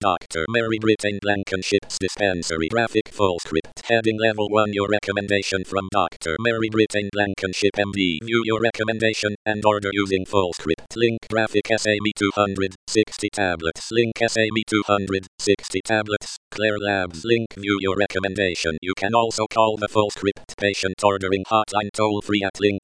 Dr. Mary Britain Blankenship's dispensary graphic full script. Heading Level 1 Your recommendation from Dr. Mary Britain Blankenship MD. View your recommendation and order using full script. Link graphic SAME 260 tablets. Link SAME 260 tablets. Claire Labs. Link view your recommendation. You can also call the full script patient ordering hotline toll free at link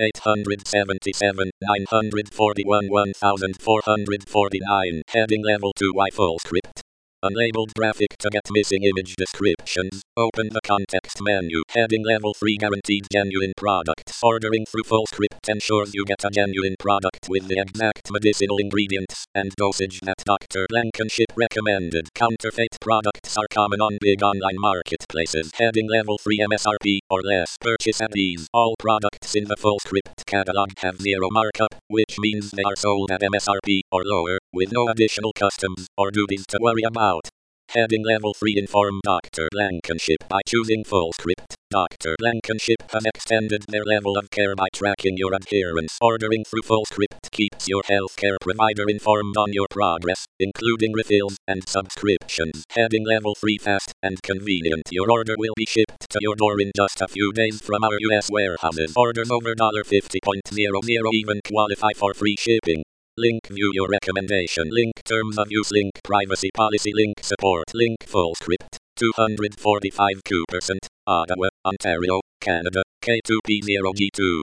1-877-941-1449. Heading Level 2 Y full script. Unlabeled graphic to get missing image descriptions. Open the context menu. Heading Level 3 Guaranteed Genuine Products. Ordering through full script ensures you get a genuine product with the exact medicinal ingredients and dosage that Dr. Blankenship recommended. Counterfeit products are common on big online marketplaces. Heading Level 3 MSRP or less. Purchase at ease. All products in the full script catalog have zero markup, which means they are sold at MSRP or lower, with no additional customs or duties to worry about. Heading Level 3 Inform Dr. Blankenship by choosing full script. Dr. Blankenship has extended their level of care by tracking your adherence. Ordering through full script keeps your healthcare provider informed on your progress, including refills and subscriptions. Heading Level 3 Fast and convenient. Your order will be shipped to your door in just a few days from our US warehouses. Orders over $50.00 even qualify for free shipping. Link view your recommendation. Link terms of use. Link privacy policy. Link support. Link full script. 245 Coopercent, Ottawa, Ontario, Canada, K2P0G2.